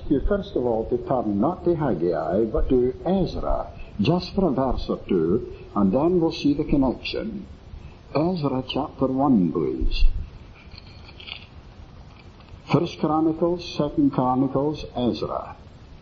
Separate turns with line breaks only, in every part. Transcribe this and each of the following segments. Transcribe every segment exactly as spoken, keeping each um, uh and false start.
you first of all to turn not to Haggai, but to Ezra, just for a verse or two, and then we'll see the connection. Ezra chapter one, please. First Chronicles, Second Chronicles, Ezra.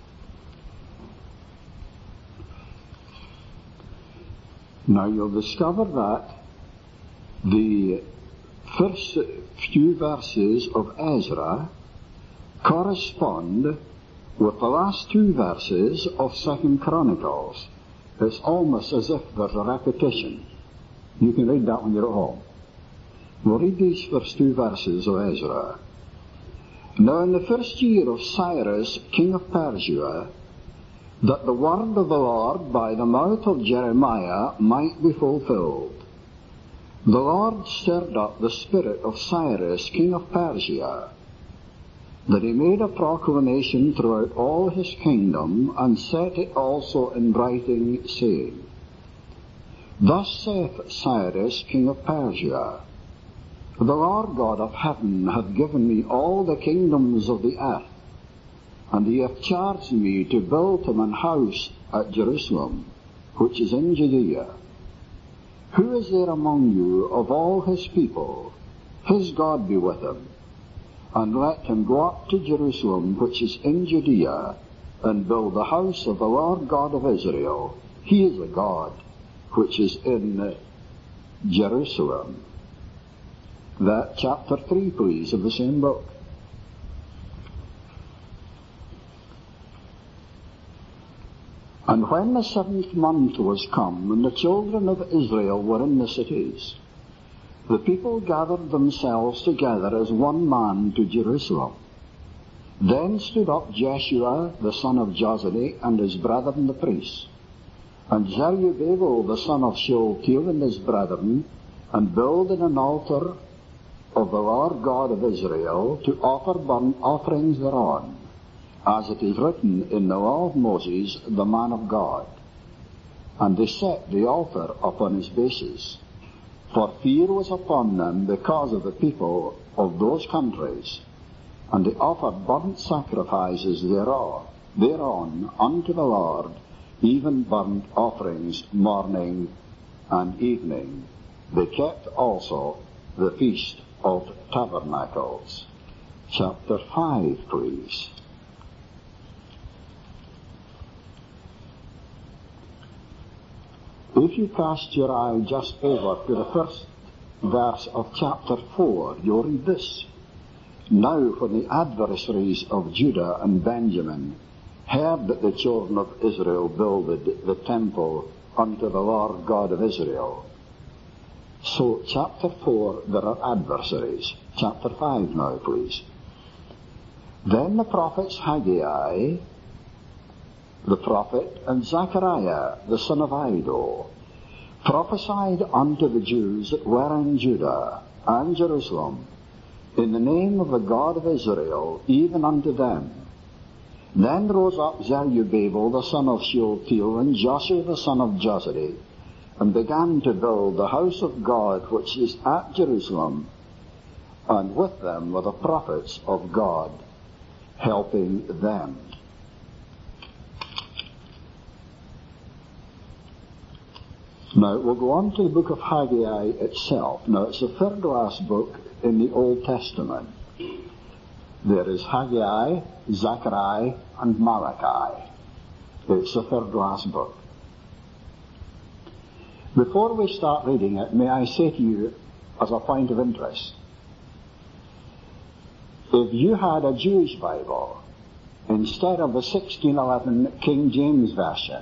Now you'll discover that the first few verses of Ezra correspond with the last two verses of Second Chronicles. It's almost as if there's a repetition. You can read that when you're at home. We'll read these first two verses of Ezra. Now in the first year of Cyrus, king of Persia, that the word of the Lord by the mouth of Jeremiah might be fulfilled, the Lord stirred up the spirit of Cyrus, king of Persia, that he made a proclamation throughout all his kingdom, and set it also in writing, saying, Thus saith Cyrus, king of Persia, The Lord God of heaven hath given me all the kingdoms of the earth, and he hath charged me to build him an house at Jerusalem, which is in Judea. Who is there among you of all his people? His God be with him. And let him go up to Jerusalem, which is in Judea, and build the house of the Lord God of Israel. He is the God which is in Jerusalem. That chapter three, please, of the same book. And when the seventh month was come, and the children of Israel were in the cities, the people gathered themselves together as one man to Jerusalem. Then stood up Jeshua the son of Jozadak and his brethren the priests, and Zerubbabel the son of Shealtiel and his brethren, and builded an altar of the Lord God of Israel to offer burnt offerings thereon, as it is written in the law of Moses the man of God. And they set the altar upon his bases. For fear was upon them because of the people of those countries, and they offered burnt sacrifices thereon, thereon unto the Lord, even burnt offerings morning and evening. They kept also the Feast of Tabernacles. Chapter five, please. If you cast your eye just over to the first verse of chapter four, you'll read this. Now when the adversaries of Judah and Benjamin heard that the children of Israel builded the temple unto the Lord God of Israel. So chapter four, there are adversaries. Chapter five now, please. Then the prophets Haggai, the prophet, and Zechariah, the son of Iddo, prophesied unto the Jews that were in Judah and Jerusalem, in the name of the God of Israel, even unto them. Then rose up Zerubbabel the son of Shealtiel, and Joshua the son of Jozadak, and began to build the house of God which is at Jerusalem, and with them were the prophets of God, helping them. Now, we'll go on to the book of Haggai itself. Now, it's the third last book in the Old Testament. There is Haggai, Zechariah, and Malachi. It's the third last book. Before we start reading it, may I say to you, as a point of interest, if you had a Jewish Bible instead of the sixteen eleven King James Version,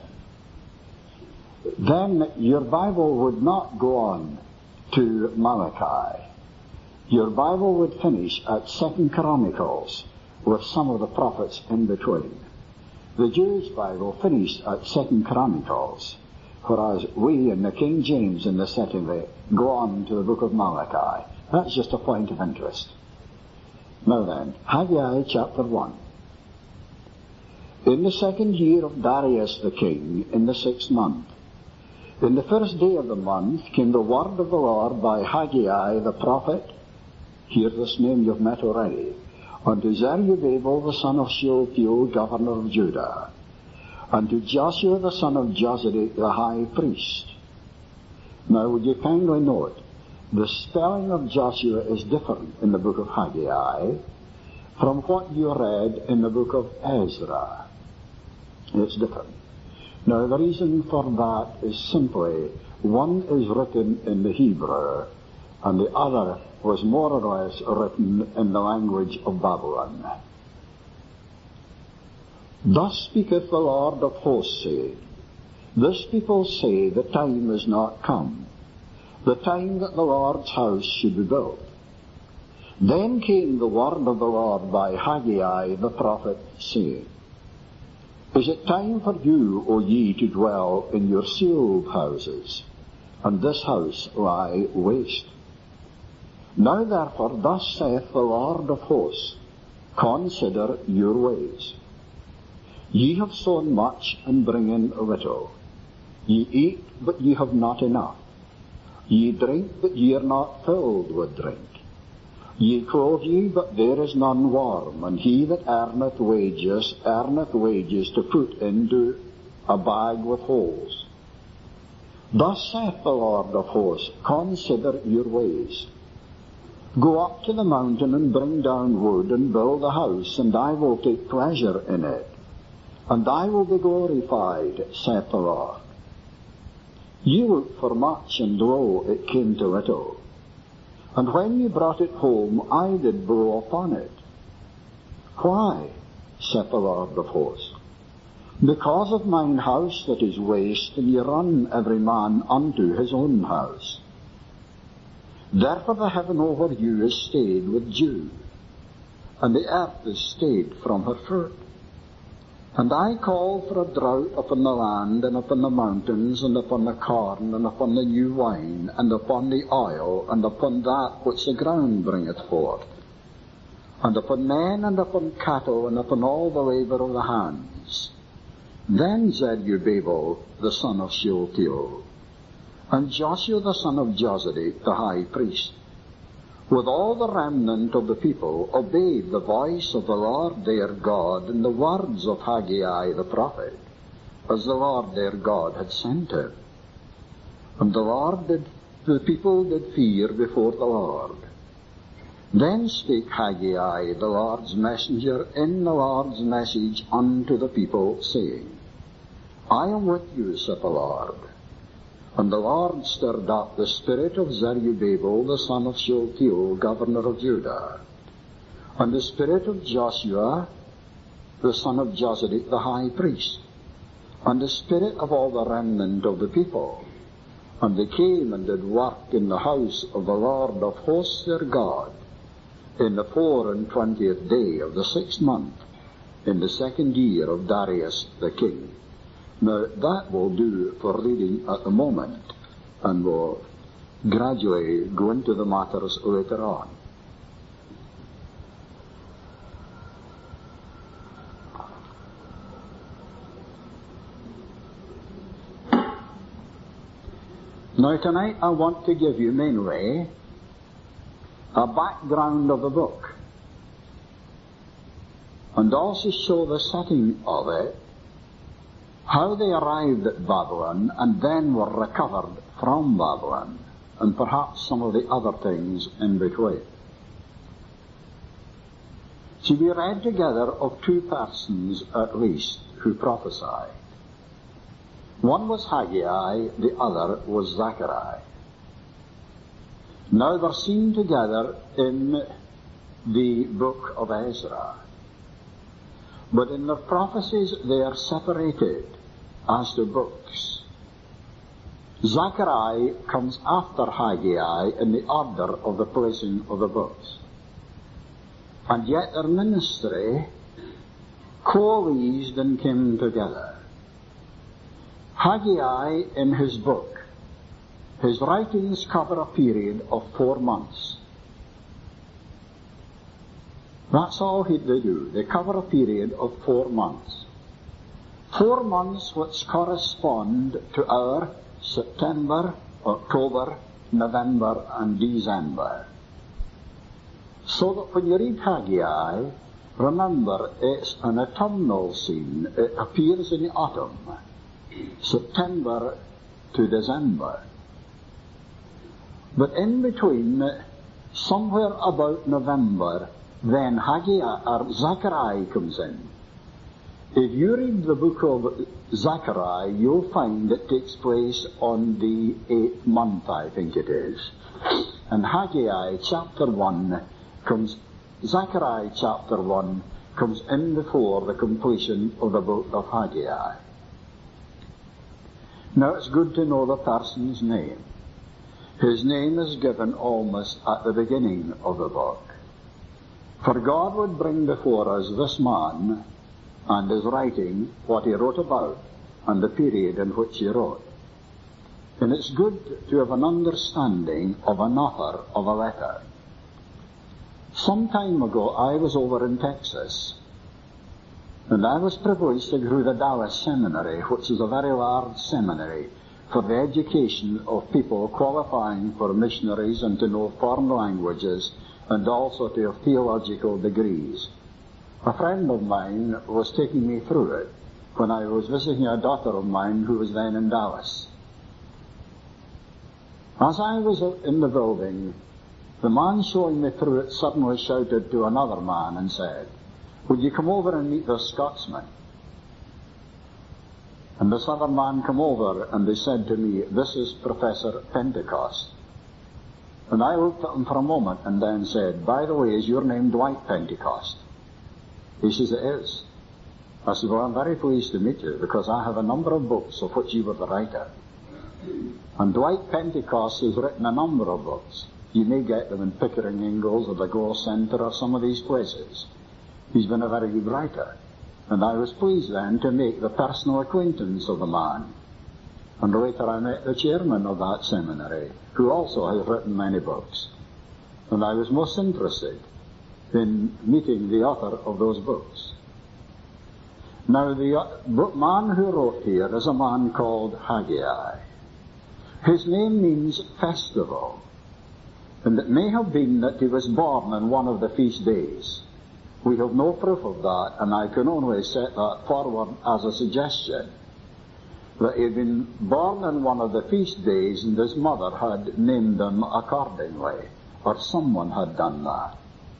then your Bible would not go on to Malachi. Your Bible would finish at Second Chronicles with some of the prophets in between. The Jewish Bible finished at Second Chronicles, whereas we in the King James in the secondary go on to the book of Malachi. That's just a point of interest. Now then, Haggai chapter one. In the second year of Darius the king, in the sixth month, in the first day of the month came the word of the Lord by Haggai the prophet, hear this name you've met already, unto Zerubbabel the son of Shealtiel, governor of Judah, unto Joshua the son of Jozadak, the high priest. Now would you kindly note, the spelling of Joshua is different in the book of Haggai from what you read in the book of Ezra. It's different. Now the reason for that is simply, one is written in the Hebrew, and the other was more or less written in the language of Babylon. Thus speaketh the Lord of hosts, saying, This people say, the time is not come, the time that the Lord's house should be built. Then came the word of the Lord by Haggai the prophet, saying, Is it time for you, O ye, to dwell in your sealed houses, and this house lie waste? Now therefore, thus saith the Lord of hosts, Consider your ways. Ye have sown much, and bring in little. Ye eat, but ye have not enough. Ye drink, but ye are not filled with drink. Ye clothe ye, but there is none warm, and he that earneth wages, earneth wages to put into a bag with holes. Thus saith the Lord of hosts, Consider your ways. Go up to the mountain, and bring down wood, and build a house, and I will take pleasure in it, and I will be glorified, saith the Lord. Ye looked for much, and lo, it came to little. And when ye brought it home, I did blow upon it. Why, saith the Lord of hosts? Because of mine house that is waste, and ye run every man unto his own house. Therefore the heaven over you is stayed with dew, and the earth is stayed from her fruit. And I call for a drought upon the land, and upon the mountains, and upon the corn, and upon the new wine, and upon the oil, and upon that which the ground bringeth forth, and upon men, and upon cattle, and upon all the labour of the hands. Then Zerubbabel the son of Shealtiel, and Joshua the son of Jozadak, the high priest, with all the remnant of the people, obeyed the voice of the Lord their God and the words of Haggai the prophet, as the Lord their God had sent him. And the Lord did, the people did fear before the Lord. Then spake Haggai, the Lord's messenger, in the Lord's message unto the people, saying, I am with you, saith the Lord. And the Lord stirred up the spirit of Zerubbabel the son of Shealtiel, governor of Judah, and the spirit of Joshua the son of Jozadak, the high priest, and the spirit of all the remnant of the people. And they came and did work in the house of the Lord of hosts their God, in the four and twentieth day of the sixth month, in the second year of Darius the king. Now, that will do for reading at the moment, and we'll gradually go into the matters later on. Now, tonight I want to give you mainly a background of the book, and also show the setting of it, how they arrived at Babylon and then were recovered from Babylon, and perhaps some of the other things in between. So we read together of two persons at least who prophesied. One was Haggai, the other was Zechariah. Now they're seen together in the book of Ezra, but in their prophecies they are separated as to books. Zechariah comes after Haggai in the order of the placing of the books. And yet their ministry coalesced and came together. Haggai, in his book, his writings cover a period of four months. That's all they do. They cover a period of four months. Four months which correspond to our September, October, November, and December. So that when you read Haggai, remember it's an autumnal scene. It appears in the autumn, September to December. But in between, somewhere about November, then Haggai or Zechariah comes in. If you read the book of Zechariah, you'll find it takes place on the eighth month, I think it is. And Haggai chapter one comes, Zechariah chapter one comes in before the completion of the book of Haggai. Now it's good to know the person's name. His name is given almost at the beginning of the book. For God would bring before us this man and his writing, what he wrote about, and the period in which he wrote. And it's good to have an understanding of an author of a letter. Some time ago, I was over in Texas, and I was privileged to go through the Dallas Seminary, which is a very large seminary for the education of people qualifying for missionaries and to know foreign languages, and also to have theological degrees. A friend of mine was taking me through it when I was visiting a daughter of mine who was then in Dallas. As I was in the building, the man showing me through it suddenly shouted to another man and said, "Would you come over and meet this Scotsman?" And this other man came over and they said to me, "This is Professor Pentecost." And I looked at him for a moment and then said, "By the way, is your name Dwight Pentecost?" He says, "It is." I said, "Well, I'm very pleased to meet you because I have a number of books of which you were the writer." And Dwight Pentecost has written a number of books. You may get them in Pickering Ingalls or the Gore Center or some of these places. He's been a very good writer. And I was pleased then to make the personal acquaintance of the man. And later I met the chairman of that seminary, who also has written many books. And I was most interested in meeting the author of those books. Now, the man who wrote here is a man called Haggai. His name means festival, and it may have been that he was born on one of the feast days. We have no proof of that, and I can only set that forward as a suggestion, that he had been born on one of the feast days and his mother had named him accordingly, or someone had done that.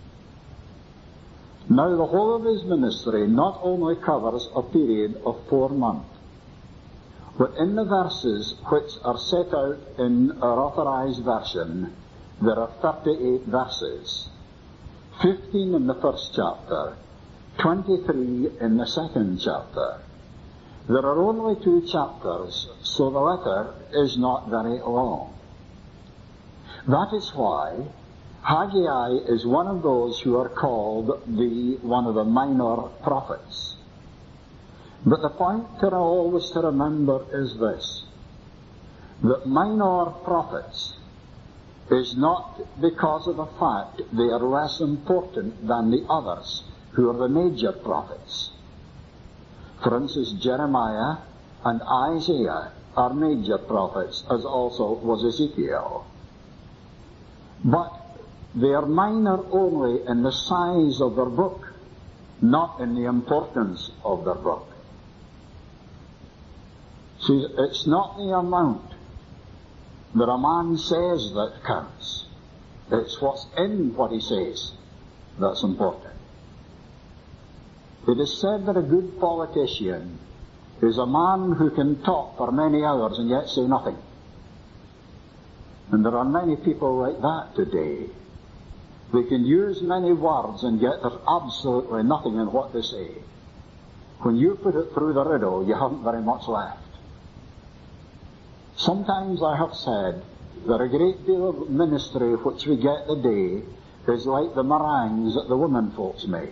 Now, the whole of his ministry not only covers a period of four months, but in the verses which are set out in our authorized version, there are thirty-eight verses, fifteen in the first chapter, twenty-three in the second chapter. There are only two chapters, so the letter is not very long. That is why Haggai is one of those who are called the one of the minor prophets. But the point to always to remember is this, that minor prophets is not because of the fact they are less important than the others who are the major prophets. For instance, Jeremiah and Isaiah are major prophets, as also was Ezekiel. But they are minor only in the size of their book, not in the importance of their book. See, it's not the amount that a man says that counts. It's what's in what he says that's important. It is said that a good politician is a man who can talk for many hours and yet say nothing. And there are many people like that today. They can use many words and yet there's absolutely nothing in what they say. When you put it through the riddle, you haven't very much left. Sometimes I have said that a great deal of ministry which we get today is like the meringues that the women folks make.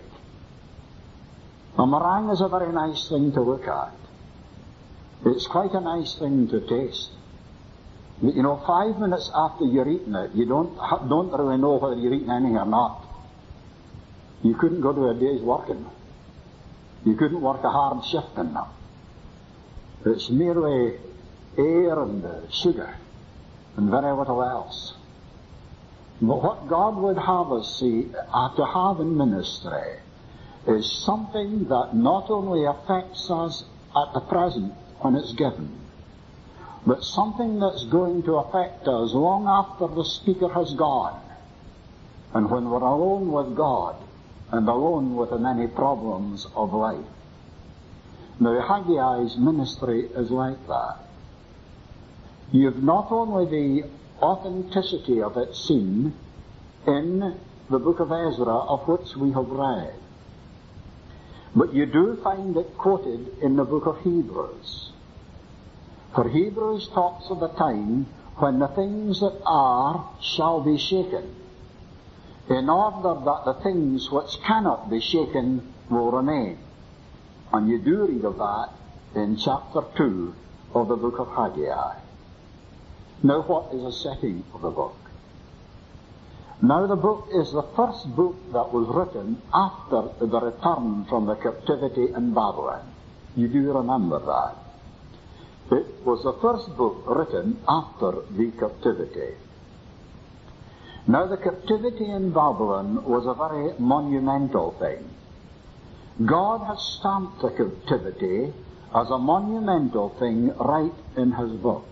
A meringue is a very nice thing to look at. It's quite a nice thing to taste. But you know, five minutes after you're eating it, you don't don't really know whether you're eating anything or not. You couldn't go to a day's working. You couldn't work a hard shift in them. It's merely air and uh, sugar and very little else.
But what God would have us see, uh, to have in ministry is something that not only affects us at the present when it's given, but something that's going to affect us long after the speaker has gone, and when we're alone with God and alone with the many problems of life. Now, Haggai's ministry is like that. You've not only the authenticity of it seen in the book of Ezra, of which we have read, but you do find it quoted in the book of Hebrews. For Hebrews talks of a time when the things that are shall be shaken, in order that the things which cannot be shaken will remain. And you do read of that in chapter two of the book of Haggai. Now, what is the setting of the book? Now, the book is the first book that was written after the return from the captivity in Babylon. You do remember that. It was the first book written after the captivity. Now, the captivity in Babylon was a very monumental thing. God has stamped the captivity as a monumental thing right in his book.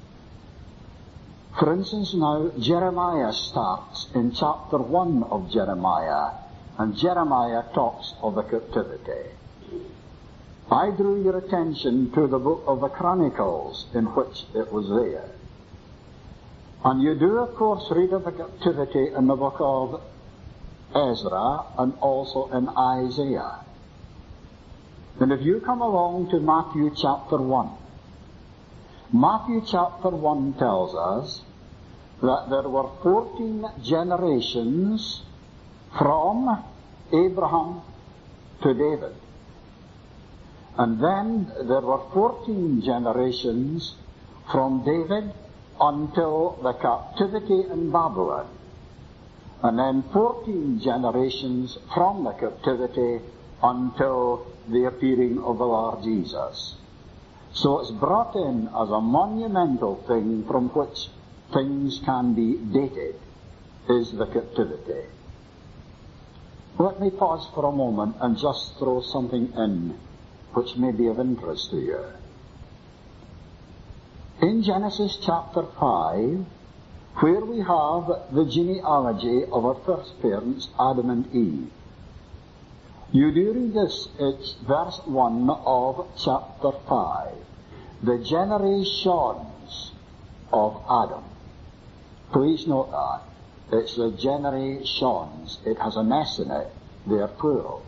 For instance, now, Jeremiah starts in chapter one of Jeremiah, and Jeremiah talks of the captivity. I drew your attention to the book of the Chronicles, in which it was there. And you do, of course, read of the captivity in the book of Ezra and also in Isaiah. And if you come along to Matthew chapter one, Matthew chapter one tells us that there were fourteen generations from Abraham to David. And then there were fourteen generations from David until the captivity in Babylon. And then fourteen generations from the captivity until the appearing of the Lord Jesus. So it's brought in as a monumental thing from which things can be dated, is the captivity. Let me pause for a moment and just throw something in which may be of interest to you. In Genesis chapter five, where we have the genealogy of our first parents, Adam and Eve, you do read this, it's verse one of chapter five, the generations of Adam. Please note that. It's the generations. It has an S in it. They are plural.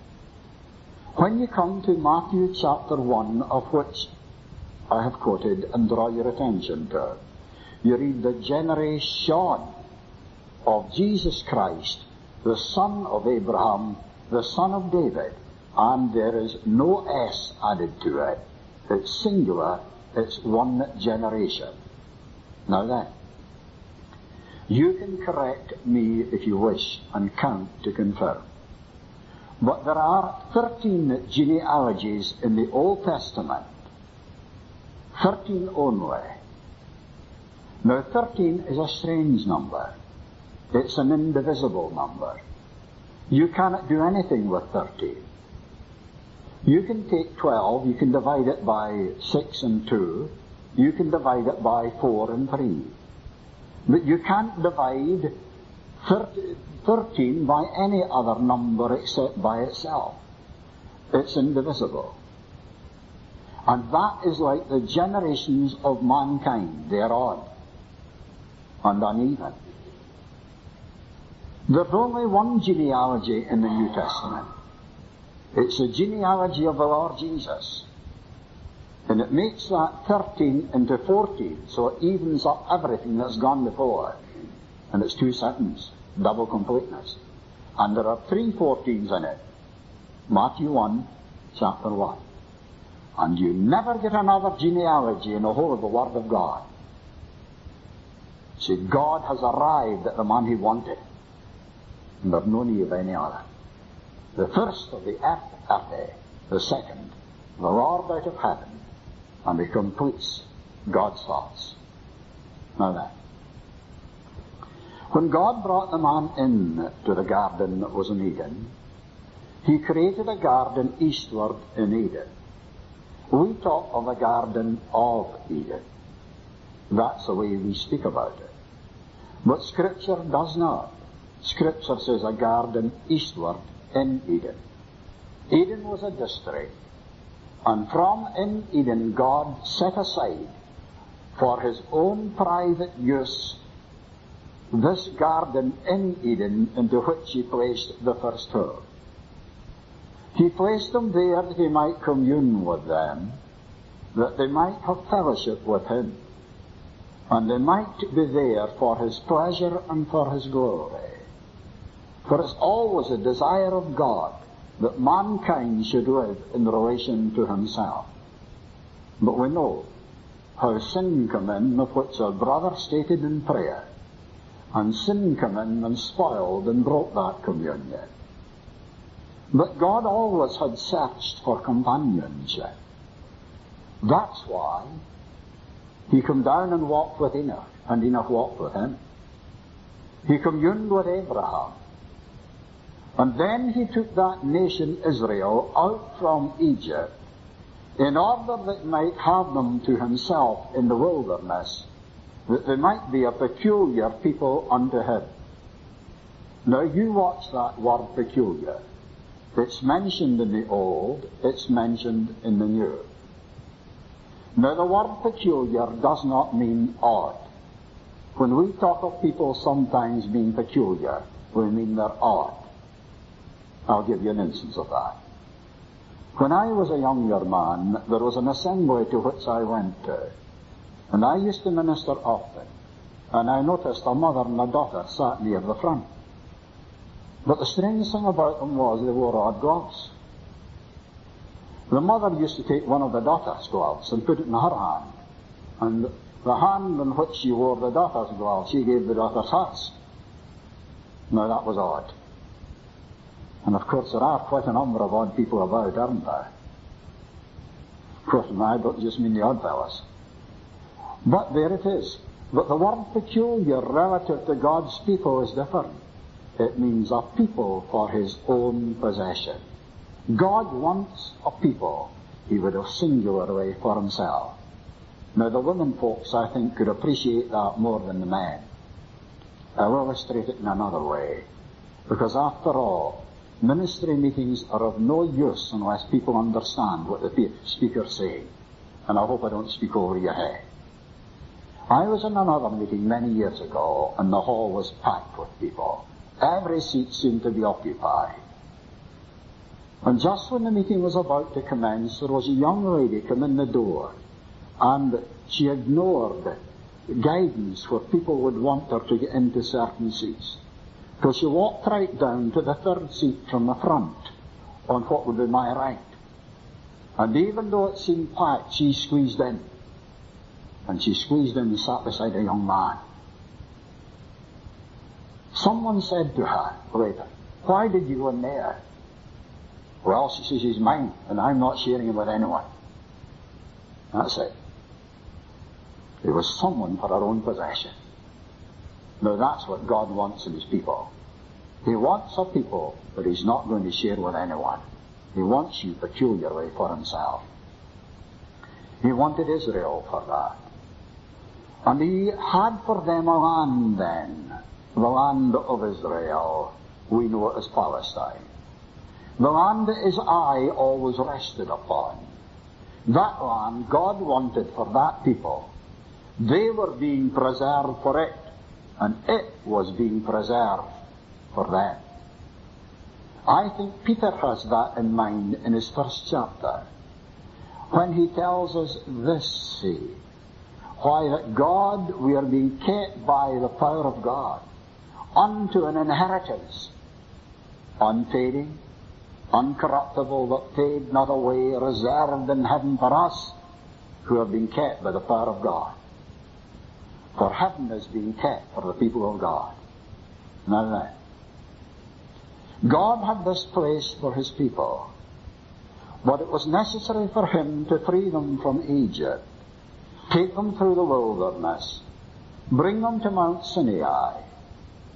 When you come to Matthew chapter one, of which I have quoted and draw your attention to, you read the generation of Jesus Christ, the son of Abraham, the son of David, and there is no S added to it. It's singular, it's one generation. Now then, you can correct me if you wish and count to confirm. But there are thirteen genealogies in the Old Testament. Thirteen only. Now thirteen is a strange number. It's an indivisible number. You cannot do anything with thirteen. You can take twelve, you can divide it by six and two, you can divide it by four and three. But you can't divide thirteen by any other number except by itself. It's indivisible. And that is like the generations of mankind. They are odd and uneven. There's only one genealogy in the New Testament. It's the genealogy of the Lord Jesus. And it makes that thirteen into fourteen, so it evens up everything that's gone before. And it's two sentences, double completeness. And there are three fourteens in it. Matthew one, chapter one. And you never get another genealogy in the whole of the Word of God. See, God has arrived at the man he wanted. And there's no need of any other. The first of the earth, earth, the second, the Lord out of heaven, and he completes God's thoughts. Now then. When God brought the man in to the garden that was in Eden, he created a garden eastward in Eden. We talk of a garden of Eden. That's the way we speak about it. But Scripture does not. Scripture says a garden eastward in Eden. Eden was a district, and from in Eden God set aside for his own private use this garden in Eden into which he placed the first two. He placed them there that he might commune with them, that they might have fellowship with him, and they might be there for his pleasure and for his glory. For it's always a desire of God that mankind should live in relation to himself. But we know how sin came in, of which our brother stated in prayer, and sin came in and spoiled and broke that communion. But God always had searched for companionship. That's why he came down and walked with Enoch, and Enoch walked with him. He communed with Abraham. And then he took that nation Israel out from Egypt in order that he might have them to himself in the wilderness, that they might be a peculiar people unto him. Now you watch that word peculiar. It's mentioned in the Old, it's mentioned in the New. Now the word peculiar does not mean odd. When we talk of people sometimes being peculiar, we mean they're odd. I'll give you an instance of that. When I was a younger man, there was an assembly to which I went to, and I used to minister often, and I noticed a mother and a daughter sat near the front. But the strange thing about them was they wore odd gloves. The mother used to take one of the daughter's gloves and put it in her hand, and the hand in which she wore the daughter's glove, she gave the daughter's hers. Now that was odd. And of course there are quite a number of odd people about, aren't there? Of course, and I don't just mean the odd fellows. But there it is. But the word peculiar relative to God's people is different. It means a people for his own possession. God wants a people he would have singularly for himself. Now the women folks, I think, could appreciate that more than the men. I'll illustrate it in another way. Because after all, ministry meetings are of no use unless people understand what the speaker's saying. And I hope I don't speak over your head. I was in another meeting many years ago, and the hall was packed with people. Every seat seemed to be occupied. And just when the meeting was about to commence, there was a young lady come in the door, and she ignored guidance where people would want her to get into certain seats. So she walked right down to the third seat from the front, on what would be my right. And even though it seemed packed, she squeezed in. And she squeezed in and sat beside a young man. Someone said to her later, "Why did you go in there?" "Well," she says, "he's mine, and I'm not sharing him with anyone." That's it. It was someone for our own possession. Now that's what God wants in his people. He wants a people that he's not going to share with anyone. He wants you peculiarly for himself. He wanted Israel for that. And he had for them a land then, the land of Israel. We know it as Palestine. The land that his eye always rested upon. That land God wanted for that people. They were being preserved for it, and it was being preserved for them. I think Peter has that in mind in his first chapter, when he tells us this, see, why that God, we are being kept by the power of God unto an inheritance, unfading, uncorruptible, that fade not away, reserved in heaven for us, who have been kept by the power of God. For heaven is being kept for the people of God. Now then, God had this place for his people, but it was necessary for him to free them from Egypt, take them through the wilderness, bring them to Mount Sinai,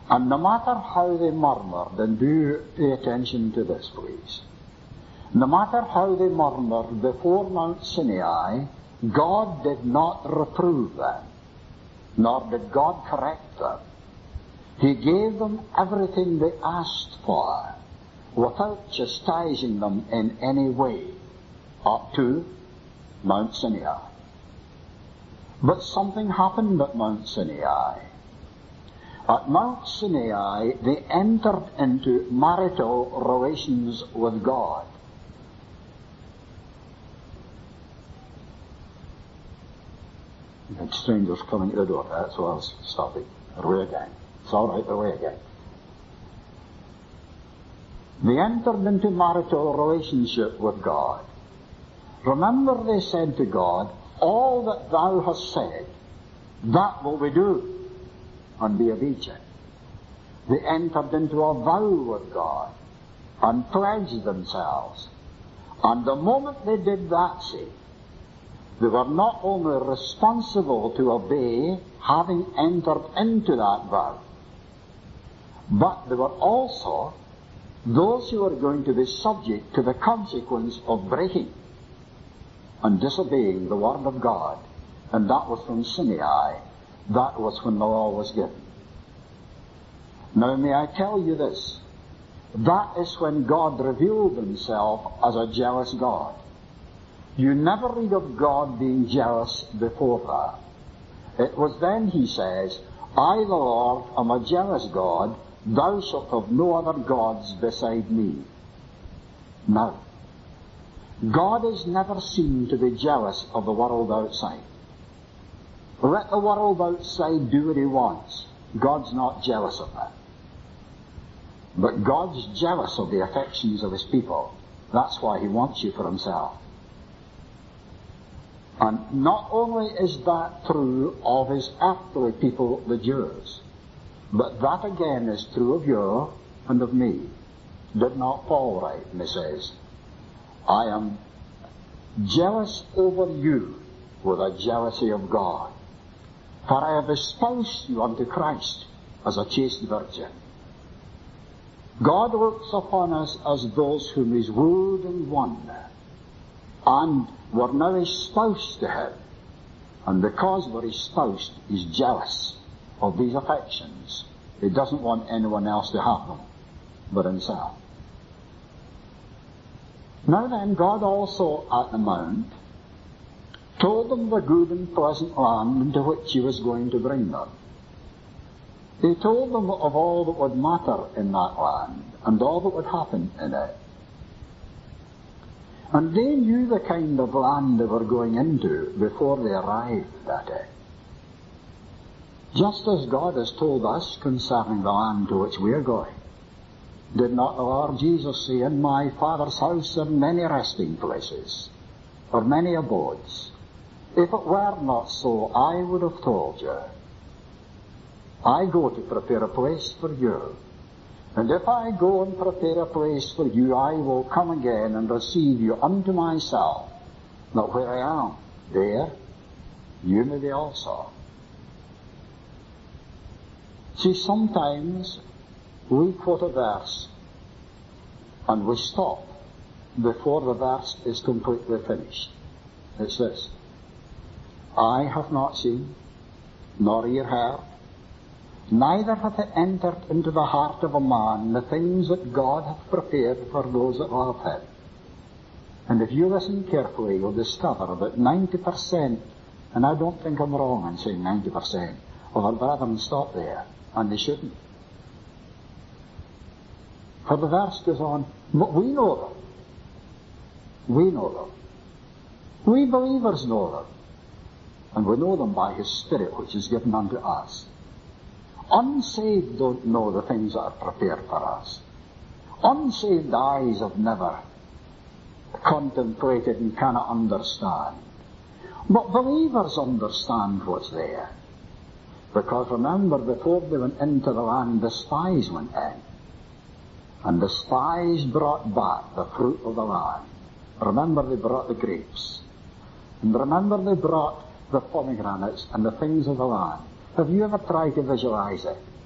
And no matter how they murmured, and do pay attention to this, please, no matter how they murmured before Mount Sinai, God did not reprove them, nor did God correct them. He gave them everything they asked for, without chastising them in any way, up to Mount Sinai. But something happened at Mount Sinai. At Mount Sinai, they entered into marital relations with God. And strangers coming to the door. That's why I was stopping. They're away again. It's all right, they're away again. They entered into marital relationship with God. Remember, they said to God, all that thou hast said, that will we do, and be obedient. They entered into a vow with God and pledged themselves. And the moment they did that, see, they were not only responsible to obey, having entered into that vow, but they were also those who were going to be subject to the consequence of breaking and disobeying the word of God. And that was from Sinai. That was when the law was given. Now may I tell you this, that is when God revealed himself as a jealous God. You never read of God being jealous before that. It was then he says, I the Lord am a jealous God, thou shalt have no other gods beside me. Now, God is never seen to be jealous of the world outside. Let the world outside do what he wants. God's not jealous of that. But God's jealous of the affections of his people. That's why he wants you for himself. And not only is that true of his earthly people, the Jews, but that again is true of you and of me. Did not Paul write, and he says, I am jealous over you with a jealousy of God, for I have espoused you unto Christ as a chaste virgin. God looks upon us as those whom he's wooed and won, and we're now espoused to him. And because we're espoused, he's jealous of these affections. He doesn't want anyone else to have them but himself. Now then, God also at the mount told them the good and pleasant land into which he was going to bring them. He told them of all that would matter in that land and all that would happen in it. And they knew the kind of land they were going into before they arrived at it. Just as God has told us concerning the land to which we are going. Did not the Lord Jesus say, in my Father's house are many resting places, or many abodes? If it were not so, I would have told you. I go to prepare a place for you. And if I go and prepare a place for you, I will come again and receive you unto myself, that where I am, there you may be also. See, sometimes we quote a verse and we stop before the verse is completely finished. It's this: I have not seen, nor ear heard, neither hath it entered into the heart of a man the things that God hath prepared for those that love him. And if you listen carefully, you'll discover that ninety percent, and I don't think I'm wrong in saying ninety percent, of our brethren stop there, and they shouldn't. For the verse goes on, but we know them. We know them. We believers know them. And we know them by his Spirit which is given unto us. Unsaved don't know the things that are prepared for us. Unsaved eyes have never contemplated and cannot understand. But believers understand what's there. Because remember, before they went into the land, the spies went in. And the spies brought back the fruit of the land. Remember, they brought the grapes. And remember, they brought the pomegranates and the things of the land. Have you ever tried to visualize it?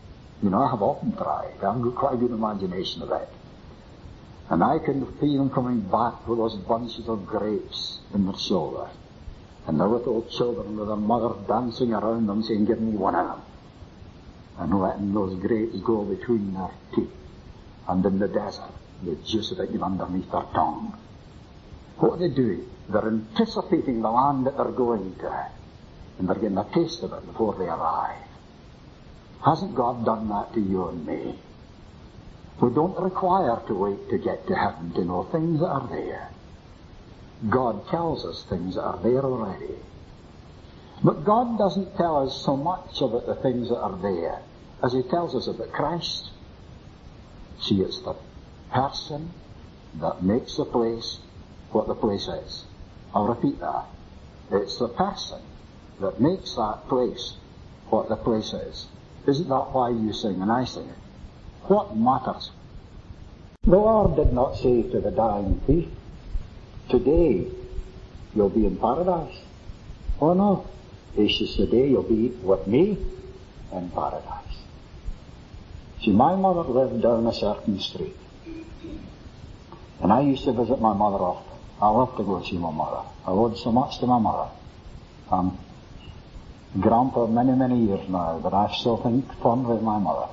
You know, I have often tried. I've got quite a good imagination of it. And I can see them coming back with those bunches of grapes in their shoulder. And the little children with their mother dancing around them saying, give me one of them. And letting those grapes go between their teeth. And in the desert, the juice of it underneath their tongue. What are they doing? They're anticipating the land that they're going to. And they're getting a taste of it before they arrive. Hasn't God done that to you and me? We don't require to wait to get to heaven to know things that are there. God tells us things that are there already. But God doesn't tell us so much about the things that are there as He tells us about Christ. See, it's the person that makes the place what the place is. I'll repeat that. It's the person that makes that place what the place is. Isn't that why you sing and I sing it? What matters? The Lord did not say to the dying thief, today you'll be in paradise. Oh no. He says, today you'll be with me in paradise. See, my mother lived down a certain street. And I used to visit my mother often. I loved to go see my mother. I owed so much to my mother. I'm grandpa many, many years now, but I still think fondly of my mother.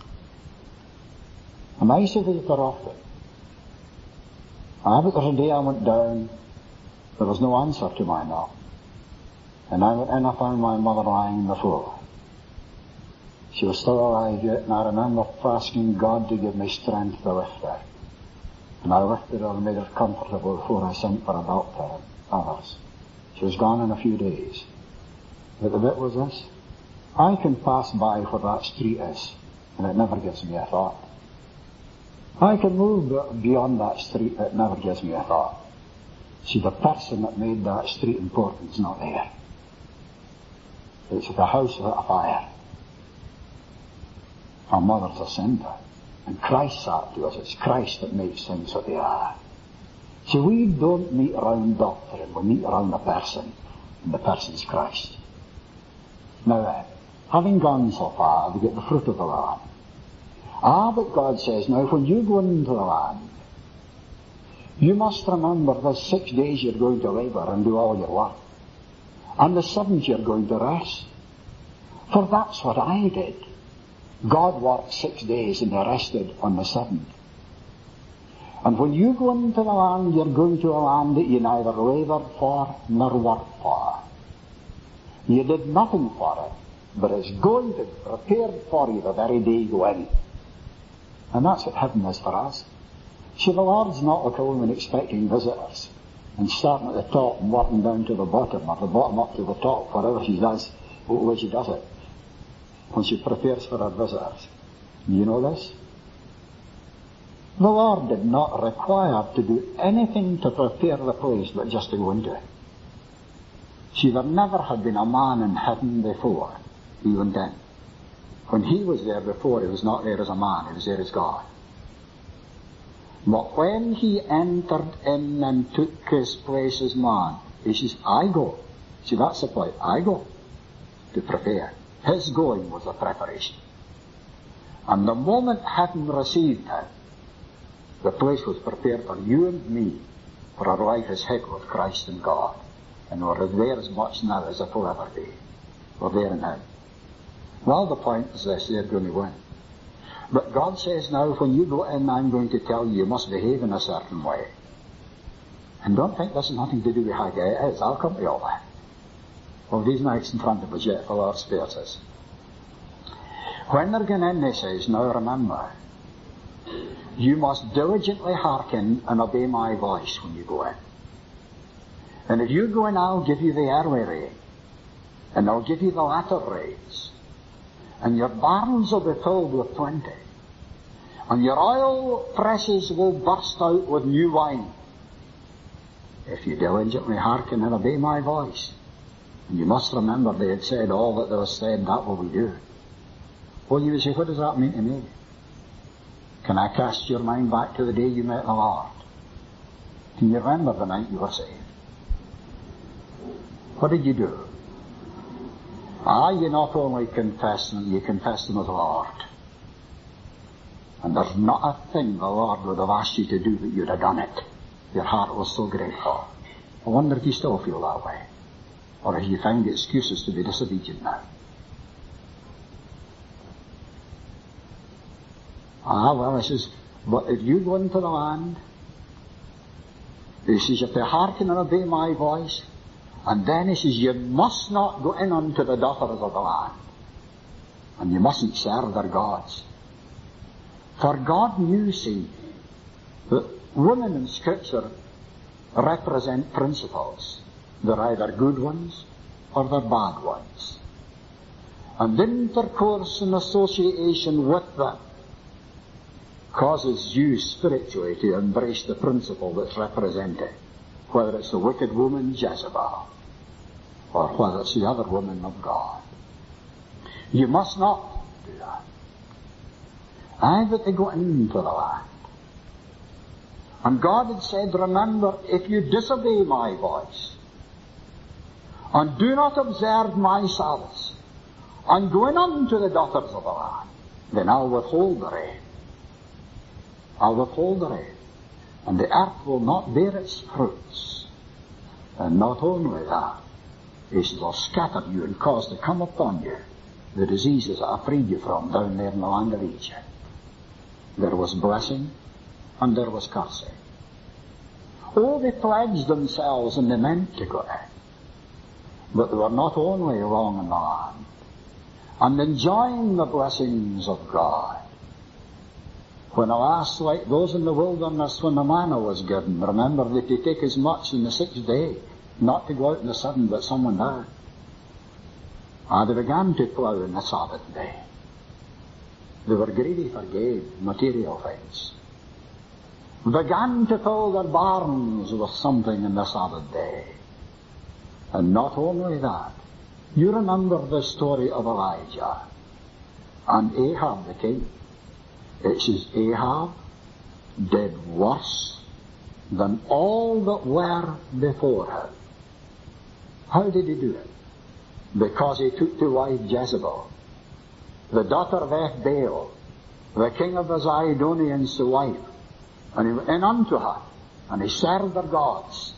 And I used to visit her often. Ah, but there was a day I went down, there was no answer to my knock. And I went in, I found my mother lying on the floor. She was still alive yet, and I remember asking God to give me strength to lift her. And I lifted her and made her comfortable before I sent for a doctor and others. She was gone in a few days. But the bit was this: I can pass by where that street is, and it never gives me a thought. I can move beyond that street, it never gives me a thought. See, the person that made that street important is not there. It's the house without a fire. Our mother's a cinder. And Christ said to us, it's Christ that makes things what they are. See, we don't meet around doctrine, we meet around a person, and the person's Christ. Now then, having gone so far, we get the fruit of the land. Ah, but God says, now when you go into the land, you must remember the six days you're going to labour and do all your work. And the seventh you're going to rest. For that's what I did. God worked six days and He rested on the seventh. And when you go into the land, you're going to a land that you neither laboured for nor worked for. You did nothing for it, but it's going to be prepared for you the very day you go in. And that's what heaven is for us. See, the Lord's not like a woman expecting visitors and starting at the top and working down to the bottom, or the bottom up to the top, whatever she does, way she does it, when she prepares for her visitors. You know this? The Lord did not require to do anything to prepare the place but just to go into it. See, there never had been a man in heaven before he went in. When he was there before, he was not there as a man, he was there as God. But when he entered in and took his place as man, he says, I go. See, that's the point. I go to prepare. His going was a preparation. And the moment heaven received him, the place was prepared for you and me, for our life is hid with Christ and God. And we're there as much now as if we'll ever be. We're there in Him. Well, the point is this, they're going to win. But God says now, when you go in, I'm going to tell you, you must behave in a certain way. And don't think this has nothing to do with how gay it is. I'll come to all that. Well, these nights in front of us yet, the Lord spares us. When they're going in, He says, now remember, you must diligently hearken and obey my voice when you go in. And if you go in, I'll give you the early rain, and I'll give you the latter rains, and your barns will be filled with plenty, and your oil presses will burst out with new wine, if you diligently hearken and obey my voice. And you must remember they had said all that was said, that will we do. Well, you would say, what does that mean to me? Can I cast your mind back to the day you met the Lord? Can you remember the night you were saved? What did you do? Ah, you not only confessed Him, you confessed Him as Lord. And there's not a thing the Lord would have asked you to do that you'd have done it. Your heart was so grateful. I wonder if you still feel that way. Or if you find excuses to be disobedient now. Ah, well, he says, but if you go into the land, he says, if they hearken and obey my voice, and then he says, you must not go in unto the daughters of the land. And you mustn't serve their gods. For God knew, see, that women in Scripture represent principles. They're either good ones or they're bad ones. And intercourse and association with them causes you spiritually to embrace the principle that's represented, whether it's the wicked woman Jezebel or whether it's the other woman of God. You must not do that. I but to go into the land. And God had said, remember, if you disobey my voice, and do not observe my Sabbaths, and go in unto the daughters of the land, then I'll withhold the rain. I'll withhold the rain. And the earth will not bear its fruits. And not only that, it will scatter you and cause to come upon you the diseases that I freed you from down there in the land of Egypt. There was blessing and there was cursing. Oh, they pledged themselves and they meant to go in. But they were not only wrong in the land and enjoying the blessings of God. When alas, like those in the wilderness when the manna was given, remember that they take as much in the sixth day, not to go out in the seventh, but someone died. Ah, they began to plough in the Sabbath day. They were greedy for gain, material things. Began to fill their barns with something in the Sabbath day. And not only that, you remember the story of Elijah and Ahab the king. It says Ahab did worse than all that were before him. How did he do it? Because he took to wife Jezebel, the daughter of Ethbaal, the king of the Zidonians, to wife, and he went in unto her, and he served their gods.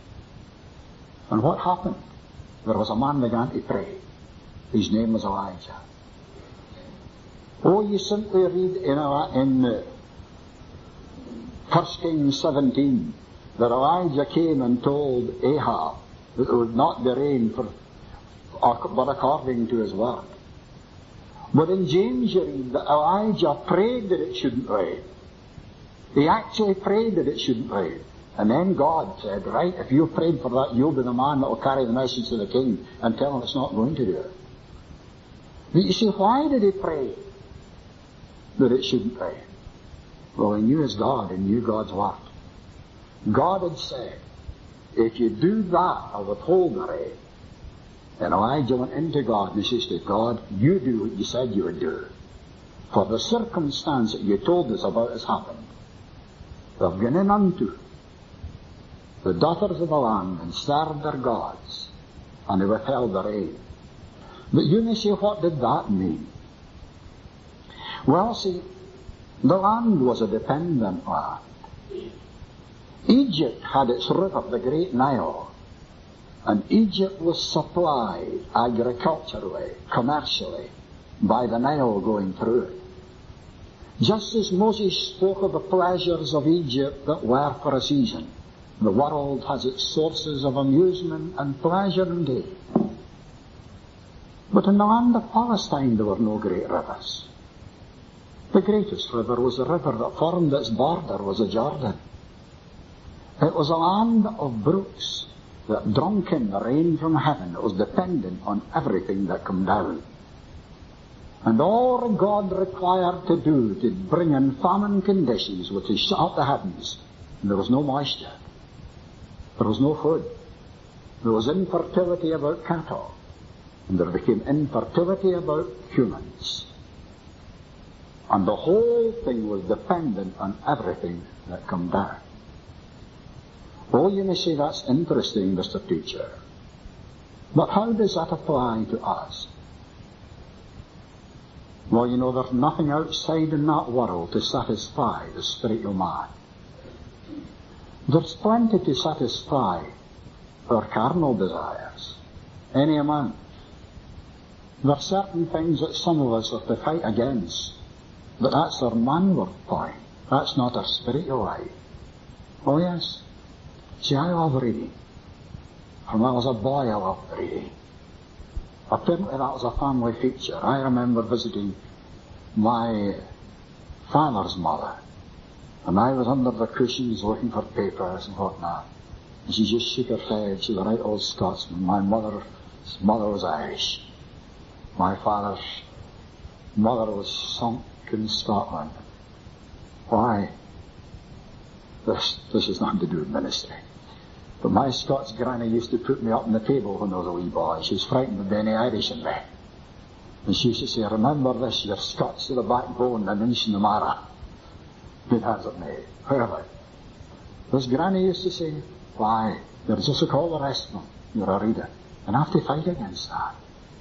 And what happened? There was a man began to pray. His name was Elijah. Oh, you simply read in, in uh, First Kings seventeen that Elijah came and told Ahab that it would not be rain for, but according to his word. But in James you read that Elijah prayed that it shouldn't rain. He actually prayed that it shouldn't rain. And then God said, right, if you prayed for that, you'll be the man that will carry the message to the king and tell him it's not going to do it. But you see, why did he pray that it shouldn't rain? Well, he knew his God and knew God's word. God had said, if you do that, I'll withhold the rain. And Elijah went into God and he says to God, you do what you said you would do. For the circumstance that you told us about has happened. They've gone in unto the daughters of the land and served their gods, and they withheld the rain. But you may say, what did that mean? Well, see, the land was a dependent land. Egypt had its river, the Great Nile, and Egypt was supplied agriculturally, commercially, by the Nile going through it. Just as Moses spoke of the pleasures of Egypt that were for a season, the world has its sources of amusement and pleasure indeed. But in the land of Palestine there were no great rivers. The greatest river was the river that formed its border, was the Jordan. It was a land of brooks that drunk in the rain from heaven. It was dependent on everything that came down. And all God required to do to bring in famine conditions was to shut up the heavens. And there was no moisture. There was no food. There was infertility about cattle. And there became infertility about humans. And the whole thing was dependent on everything that came down. Oh, you may say that's interesting, Mister Teacher. But how does that apply to us? Well, you know, there's nothing outside in that world to satisfy the spiritual man. There's plenty to satisfy our carnal desires, any amount. There are certain things that some of us have to fight against, but that's our manward point. That's not our spiritual life. Oh yes. See, I love reading. From when I was a boy, I loved reading. Apparently that was a family feature. I remember visiting my father's mother, and I was under the cushions looking for papers and whatnot. And she just shook her head. She was a right old Scotsman. My mother's mother was Irish. My father's mother was sunk in Scotland. Why? This, this is nothing to do with ministry. But my Scots granny used to put me up on the table when I was a wee boy. She was frightened of any Irish in me. And she used to say, remember this, you're Scots to the backbone, an inch in the marrow. Good hands at me. Wherever. This granny used to say, why, you're just like all the rest of them. You're a reader. And I have to fight against that.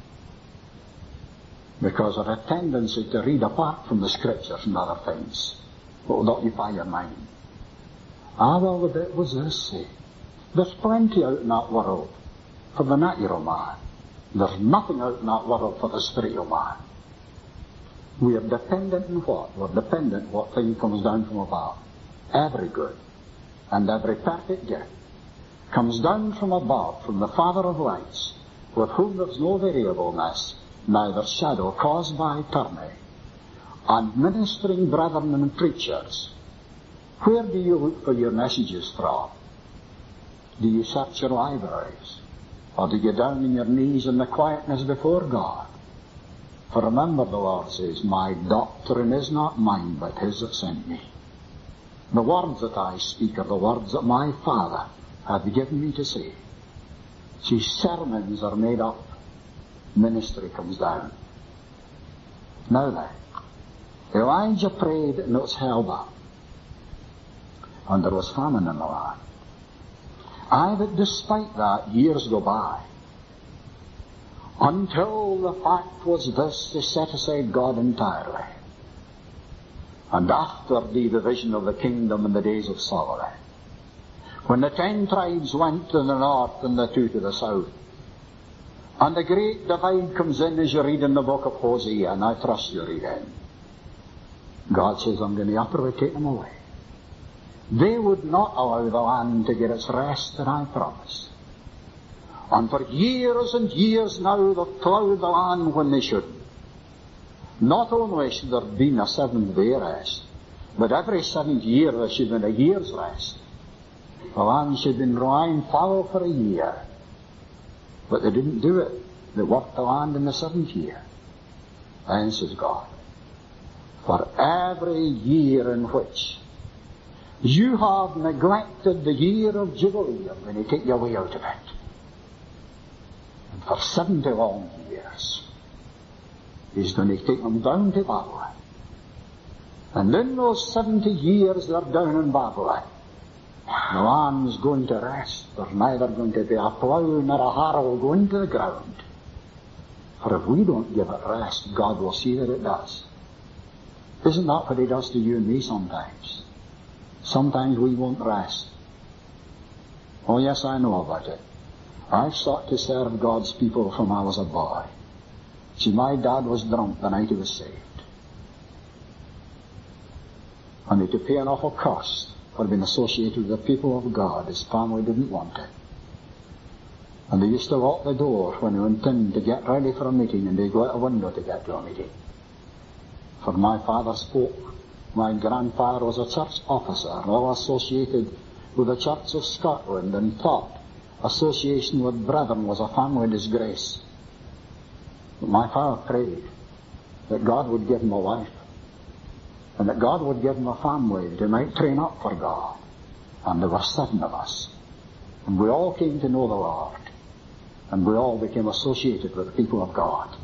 Because of a tendency to read apart from the scriptures and other things that will occupy your mind. Ah, well, the bit was this, see. There's plenty out in that world for the natural man. There's nothing out in that world for the spiritual man. We are dependent on what? We're dependent on what thing comes down from above. Every good and every perfect gift comes down from above, from the Father of lights, with whom there's no variableness, neither shadow caused by turning. And ministering brethren and preachers, where do you look for your messages from? Do you search your libraries? Or do you get down on your knees in the quietness before God? For remember, the Lord says, my doctrine is not mine, but his that sent me. The words that I speak are the words that my Father hath given me to say. See, sermons are made up. Ministry comes down. Now then, Elijah prayed and it was held up. And there was famine in the land. Aye, but despite that, years go by. Until the fact was this, to set aside God entirely. And after the division of the kingdom in the days of Solomon, when the ten tribes went to the north and the two to the south, and the great divide comes in as you read in the book of Hosea, and I trust you read it. God says, I'm going to utterly take them away. They would not allow the land to get its rest that I promised. And for years and years now they've plowed the land when they shouldn't. Not only should there have been a seventh day rest, but every seventh year there should have been a year's rest. The land should have been lying fallow for a year. But they didn't do it. They worked the land in the seventh year. And says God, for every year in which you have neglected the year of Jubilee, I'm going to take you away out of it. And for seventy long years, he's going to take them down to Babylon. And in those seventy years they're down in Babylon, the land's going to rest. There's neither going to be a plough nor a harrow going to the ground. For if we don't give it rest, God will see that it does. Isn't that what he does to you and me sometimes? Sometimes we won't rest. Oh yes, I know about it. I've sought to serve God's people from I was a boy. See, my dad was drunk the night he was saved. And he had to pay an awful cost for being associated with the people of God. His family didn't want it. And they used to lock the door when he went in to get ready for a meeting, and they'd go out a window to get to a meeting. For my father spoke. My grandfather was a church officer, all associated with the Church of Scotland, and thought association with brethren was a family disgrace. But my father prayed that God would give him a wife, and that God would give him a family that he might train up for God. And there were seven of us. And we all came to know the Lord. And we all became associated with the people of God.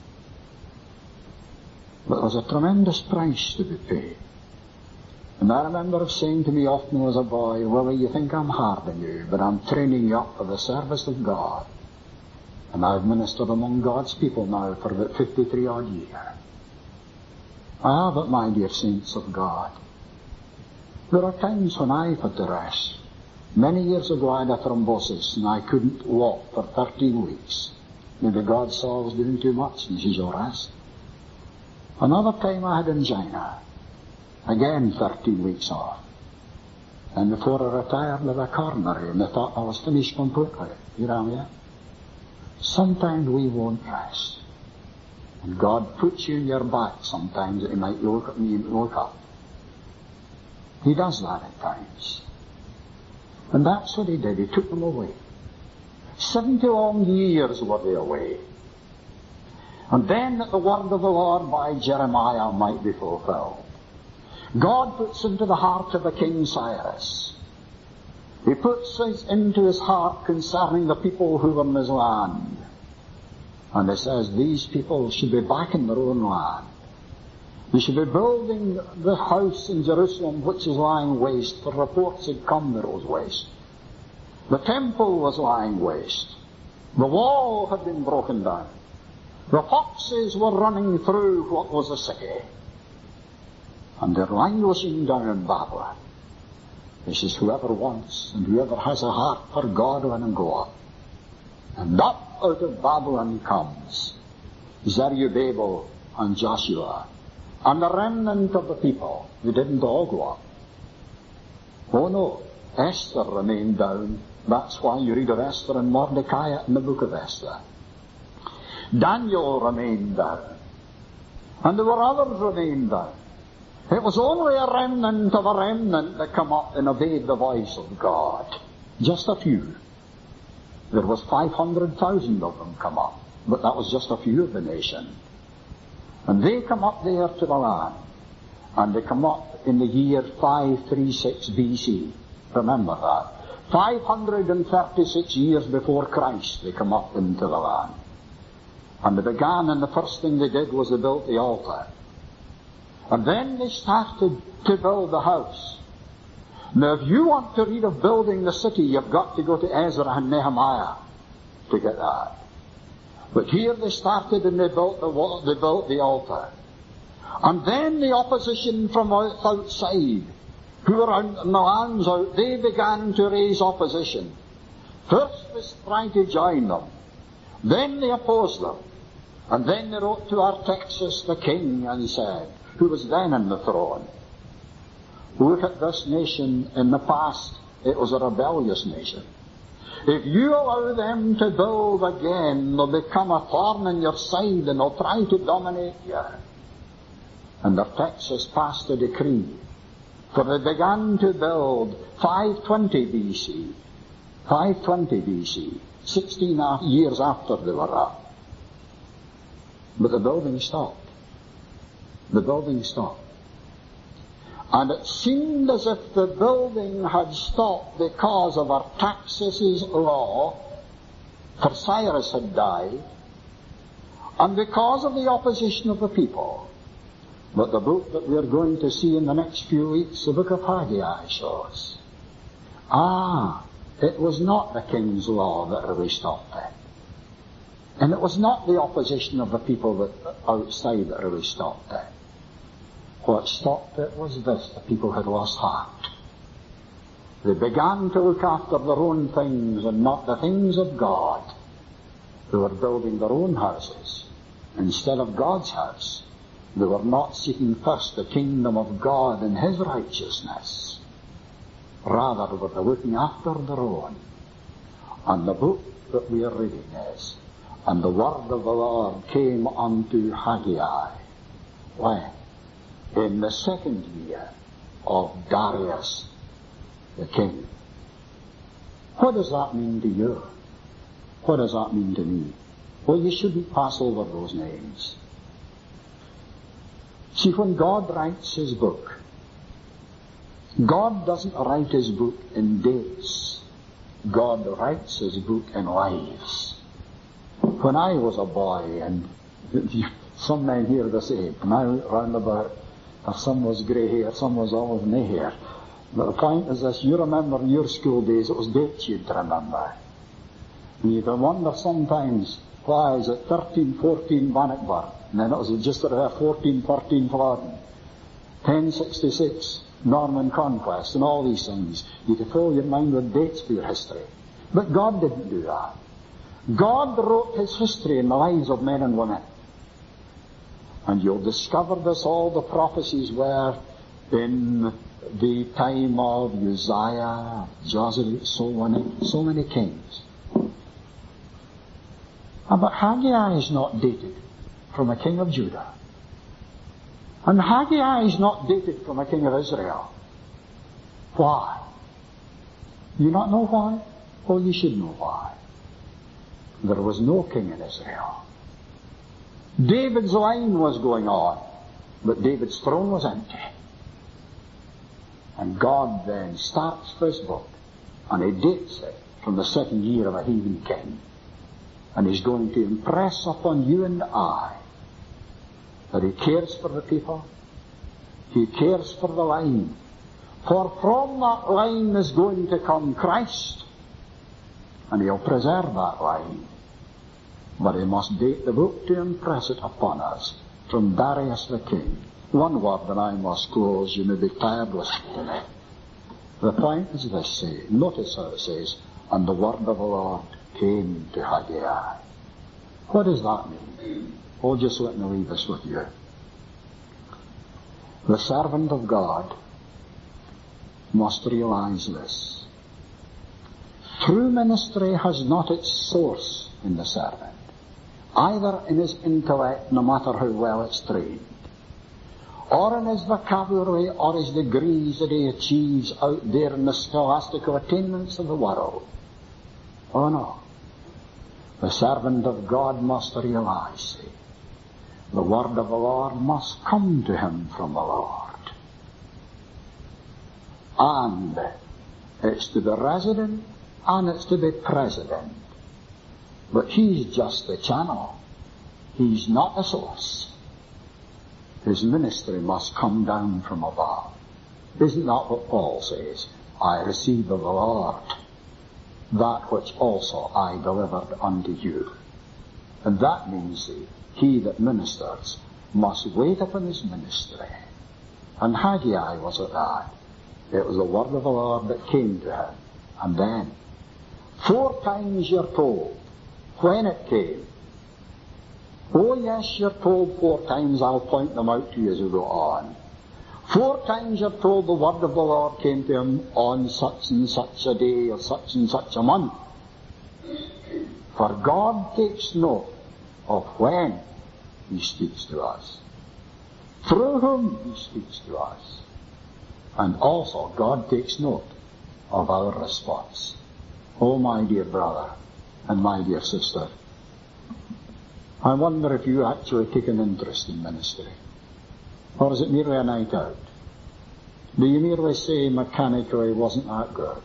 But there was a tremendous price to be paid. And I remember saying to me often as a boy, Willie, you think I'm hard on you, but I'm training you up for the service of God. And I've ministered among God's people now for about fifty-three odd years. Ah, but my dear saints of God, there are times when I've had to rest. Many years ago I had a thrombosis and I couldn't walk for thirteen weeks. Maybe God saw I was doing too much and He says, "You'll rest." Another time I had angina. Again thirteen weeks off. And before I retired with a coronary and I thought I was finished completely. You know me? Sometimes we won't rest. And God puts you in your back sometimes that He might look at me and look up. He does that at times. And that's what He did. He took them away. Seventy long years were they away. And then that the word of the Lord by Jeremiah might be fulfilled. God puts into the heart of the King Cyrus. He puts into his heart concerning the people who were in his land. And He says these people should be back in their own land. They should be building the house in Jerusalem which is lying waste, for reports had come that it was waste. The temple was lying waste. The wall had been broken down. The foxes were running through what was a city. And they're languishing down in Babylon. He says, whoever wants and whoever has a heart for God, let him go up. And up out of Babylon comes Zerubbabel and Joshua and the remnant of the people. They didn't all go up. Oh no, Esther remained down. That's why you read of Esther and Mordecai in the book of Esther. Daniel remained down. And there were others remained down. It was only a remnant of a remnant that come up and obeyed the voice of God. Just a few. There was five hundred thousand of them come up, but that was just a few of the nation. And they come up there to the land, and they come up in the year five thirty-six B C. Remember that. five hundred thirty-six years before Christ they come up into the land. And they began, and the first thing they did was they built the altar. And then they started to build the house. Now, if you want to read of building the city, you've got to go to Ezra and Nehemiah to get that. But here they started and they built the wall, they built the altar. And then the opposition from outside, who were on the lands out, they began to raise opposition. First they tried to join them. Then they opposed them. And then they wrote to Artaxerxes the king and said, who was then on the throne, look at this nation in the past, it was a rebellious nation. If you allow them to build again, they'll become a thorn in your side and they'll try to dominate you. And Artaxerxes passed a decree, for they began to build five twenty B C. five twenty B C, sixteen years after they were up. But the building stopped. The building stopped. And it seemed as if the building had stopped because of Artaxerxes' law, for Cyrus had died, and because of the opposition of the people. But the book that we are going to see in the next few weeks, the book of Haggai, shows, ah, it was not the king's law that really stopped it. And it was not the opposition of the people that outside that really stopped it. What stopped it was this: the people had lost heart. They began to look after their own things and not the things of God. They were building their own houses instead of God's house. They were not seeking first the kingdom of God and His righteousness. Rather, they were looking after their own. And the book that we are reading is, and the word of the Lord came unto Haggai. When? In the second year of Darius the king. What does that mean to you? What does that mean to me? Well, you shouldn't pass over those names. See, when God writes His book, God doesn't write His book in dates. God writes His book in lives. When I was a boy, and some men here the same, when I went round about, some was grey hair, some was olive no hair. But the point is this: you remember in your school days, it was dates you'd remember. And you can wonder sometimes Why is it thirteen fourteen Bannockburn? And then it was just at fourteen thirteen Flodden. ten sixty-six Norman Conquest and all these things. You can fill your mind with dates for your history. But God didn't do that. God wrote his history in the lives of men and women. And you'll discover this, all the prophecies were in the time of Uzziah, Josiah, so many, so many kings. But Haggai is not dated from a king of Judah. And Haggai is not dated from a king of Israel. Why? You not know why? Well, you should know why. There was no king in Israel. David's line was going on, but David's throne was empty. And God then starts this book, and he dates it from the second year of a heathen king. And he's going to impress upon you and I that he cares for the people, he cares for the line. For from that line is going to come Christ, and he'll preserve that line. But he must date the book to impress it upon us from Darius the king. One word and I must close. You may be tired listening to me. The point is this, say, notice how it says, and the word of the Lord came to Haggai. What does that mean? Oh, just let me leave this with you. The servant of God must realize this. True ministry has not its source in the servant, either in his intellect, no matter how well it's trained, or in his vocabulary or his degrees that he achieves out there in the scholastical attainments of the world. Oh no. The servant of God must realize, see, the word of the Lord must come to him from the Lord. And it's to be resident and it's to be president. But he's just the channel. He's not the source. His ministry must come down from above. Isn't that what Paul says? I received of the Lord that which also I delivered unto you. And that means, see, he that ministers must wait upon his ministry. And Haggai was at that. It was the word of the Lord that came to him. And then, four times you're told when it came. Oh yes, you're told four times. I'll point them out to you as we go on. Four times you're told the word of the Lord came to him on such and such a day or such and such a month. For God takes note of when he speaks to us, through whom he speaks to us, and also God takes note of our response. Oh, my dear brother and my dear sister, I wonder if you actually take an interest in ministry. Or is it merely a night out? Do you merely say mechanically, wasn't that good?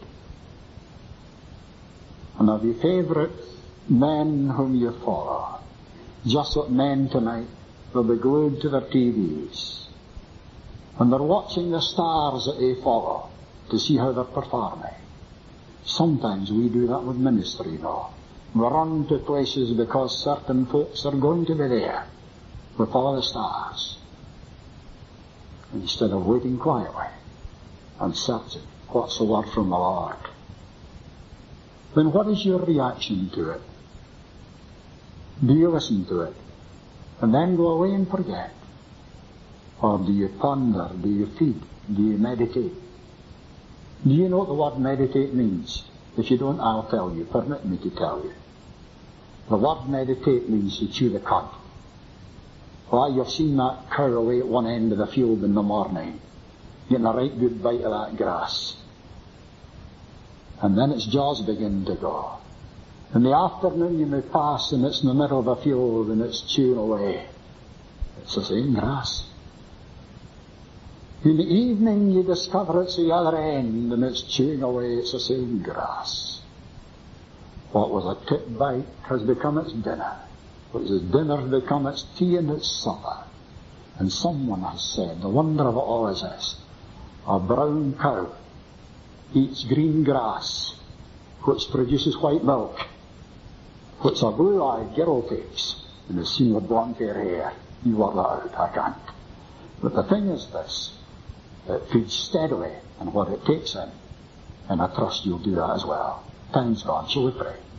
And have you favourite men whom you follow? Just what men tonight will be glued to their T Vs. And they're watching the stars that they follow to see how they're performing. Sometimes we do that with ministry, you know. We run to places because certain folks are going to be there. We follow the stars. Instead of waiting quietly and searching what's the word from the Lord. Then what is your reaction to it? Do you listen to it and then go away and forget? Or do you ponder, do you feed, do you meditate? Do you know what the word meditate means? If you don't, I'll tell you. Permit me to tell you. The word meditate means to chew the cud. Why, you've seen that cow away at one end of the field in the morning, getting a right good bite of that grass. And then its jaws begin to go. In the afternoon you may pass and it's in the middle of the field and it's chewing away. It's the same grass. In the evening you discover it's the other end and it's chewing away, it's the same grass. What was a tit bite has become its dinner. What was its dinner has become its tea and its supper. And someone has said, the wonder of it all is this: a brown cow eats green grass, which produces white milk. What's a blue-eyed girl takes and has seen with blonde fair hair, you work that out, I can't. But the thing is this, it feeds steadily on what it takes in, and I trust you'll do that as well. Time's gone, shall we pray?